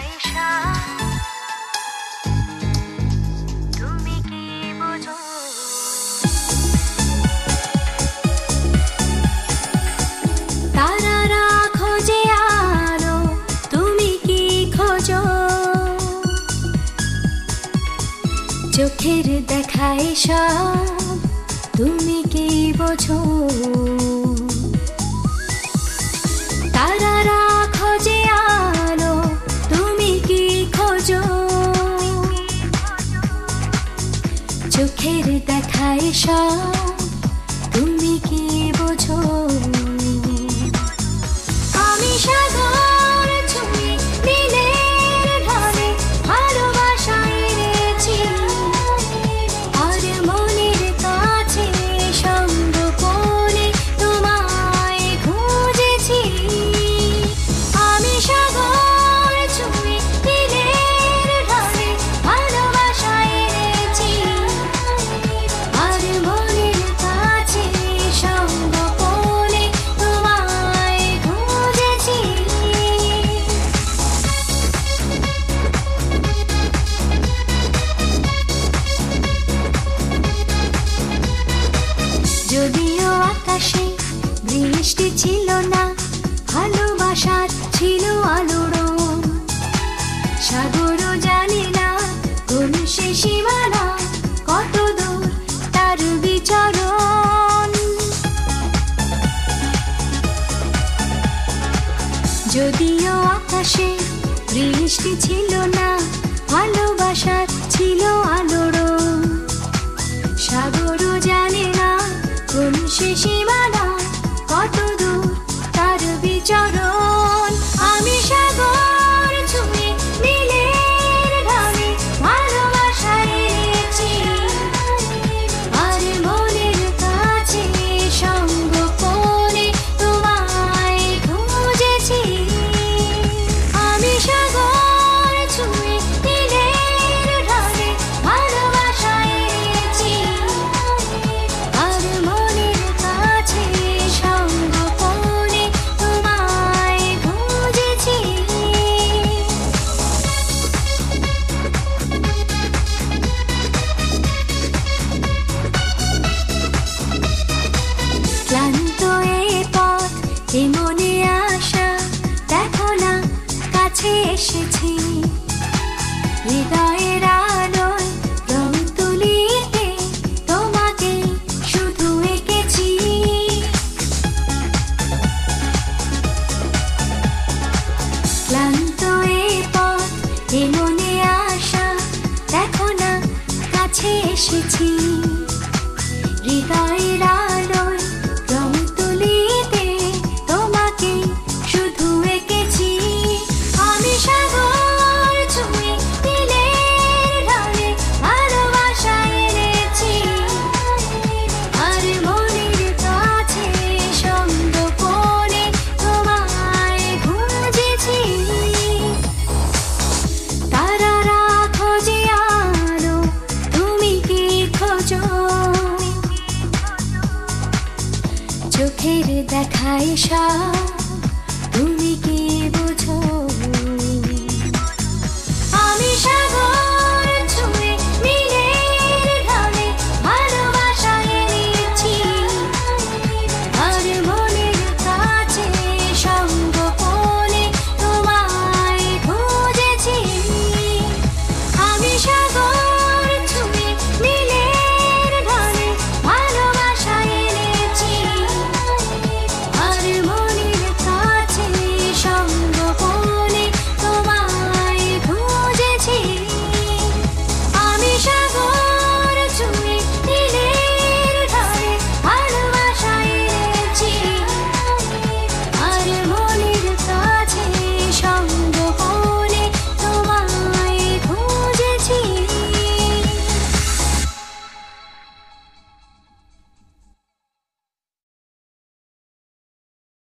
দেখায় সাপ, তুমি কি বোঝো? তারারা খোঁজে আলো, তুমি কি খোঁজো? চোখের দেখায় সাপ, তুমি কি বোঝো? তারারা খোঁজে আলো, তুমি কি খোঁজো? চোখের দেখায় সাপ, তুমি কি বোঝো? আমি সাগর ছুঁয়ে নীলের ঢলে ভালোবাসা এনেছি, আর মনের কাছে সংগোপনে তোমায় খুঁজেছি। আমি সাগর ছুঁয়ে নীলের ঢলে ভালোবাসা এনেছি, আর মনের কাছে সংগোপনে তোমায় খুঁজেছি। যদিও আকাশে বৃষ্টি ছিল না, ভালোবাসার ছিল আলোড়ন। সাগরও জানে না কোন সে সীমানা, কত দূর তার বিচরণ। যদিও আকাশে বৃষ্টি ছিল না, ভালোবাসার ছিল আলোড়ন। সাগরও জানে না কোন সে সীমানা, কত দূর তার বিচরণ। আমি সাগর ছুঁয়ে নীলের ঢলে ভালোবাসা এনেছি, আর মনের কাছে সংগোপনে তোমায় খুঁজেছি। আমি সাগর ছুঁয়ে নীলের ঢলে ভালোবাসা এনেছি, আর মনের কাছে সংগোপনে তোমায় খুঁজেছি। ক্লান্ত এ পথ, এ মনে আশা, দেখো না কাছে এসেছি। হৃদয়ের আলোয় রং তুলিতে তোমাকে শুধু এঁকেছি। ক্লান্ত এ পথ, এ মনে আশা, দেখো না কাছে এসেছি। হৃদয়ের আলোয় রং তুলিতে তোমাকে শুধু এঁকেছি। আমি সাগর ছুঁয়ে নীলের ঢলে ভালোবাসা এনেছি, আর মনের কাছে সংগোপনে তোমায় খুঁজেছি। তারারা খোঁজে আলো, তুমি কি খোঁজো? চোখের দেখায় সাপ,